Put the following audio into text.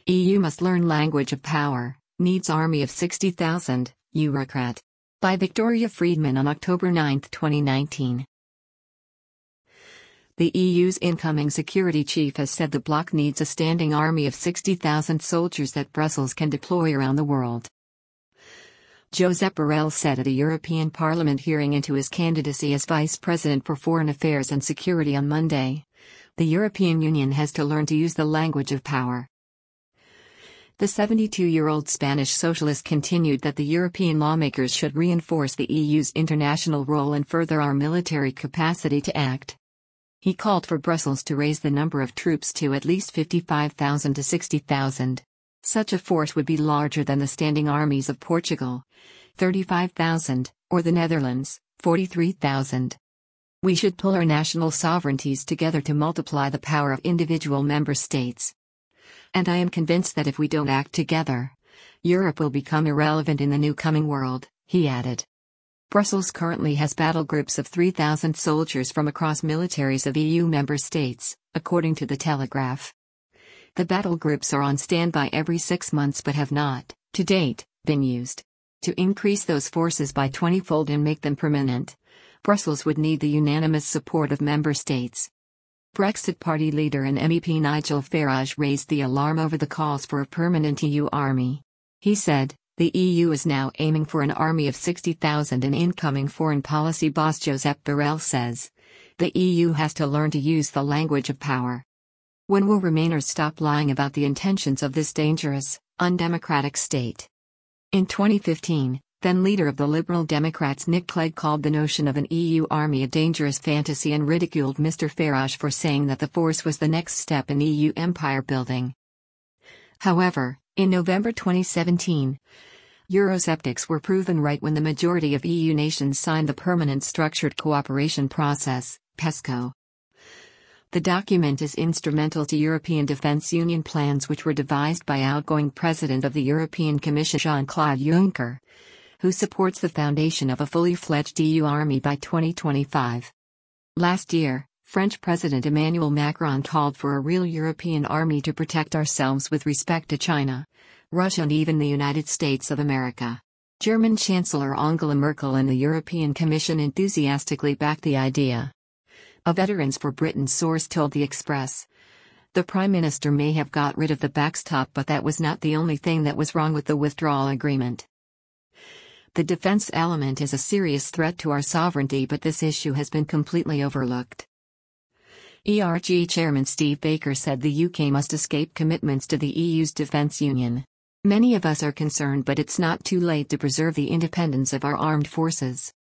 EU must learn language of power, needs army of 60,000, Eurocrat. By Victoria Friedman on October 9, 2019. The EU's incoming security chief has said the bloc needs a standing army of 60,000 soldiers that Brussels can deploy around the world. Josep Borrell said at a European Parliament hearing into his candidacy as Vice President for Foreign Affairs and Security on Monday, the European Union has to learn to use the language of power. The 72-year-old Spanish socialist continued that the European lawmakers should reinforce the EU's international role and further our military capacity to act. He called for Brussels to raise the number of troops to at least 55,000 to 60,000. Such a force would be larger than the standing armies of Portugal, 35,000, or the Netherlands, 43,000. We should pull our national sovereignties together to multiply the power of individual member states. And I am convinced that if we don't act together, Europe will become irrelevant in the new coming world, he added. Brussels currently has battle groups of 3,000 soldiers from across militaries of EU member states, according to The Telegraph. The battle groups are on standby every 6 months but have not, to date, been used. To increase those forces by 20-fold and make them permanent, Brussels would need the unanimous support of member states. Brexit Party leader and MEP Nigel Farage raised the alarm over the calls for a permanent EU army. He said, "The EU is now aiming for an army of 60,000 and incoming foreign policy boss Josep Borrell says, the EU has to learn to use the language of power. When will Remainers stop lying about the intentions of this dangerous, undemocratic state?" In 2015, then leader of the Liberal Democrats Nick Clegg called the notion of an EU army a dangerous fantasy and ridiculed Mr. Farage for saying that the force was the next step in EU empire building. However, in November 2017, Eurosceptics were proven right when the majority of EU nations signed the Permanent Structured Cooperation Process, PESCO. The document is instrumental to European Defence Union plans which were devised by outgoing President of the European Commission Jean-Claude Juncker, who supports the foundation of a fully fledged EU army by 2025. Last year, French President Emmanuel Macron called for a real European army to protect ourselves with respect to China, Russia and even the United States of America. German Chancellor Angela Merkel and the European Commission enthusiastically backed the idea. A Veterans for Britain source told The Express. The Prime Minister may have got rid of the backstop, but that was not the only thing that was wrong with the withdrawal agreement. The defense element is a serious threat to our sovereignty, but this issue has been completely overlooked. ERG Chairman Steve Baker said the UK must escape commitments to the EU's defence union. Many of us are concerned, but it's not too late to preserve the independence of our armed forces.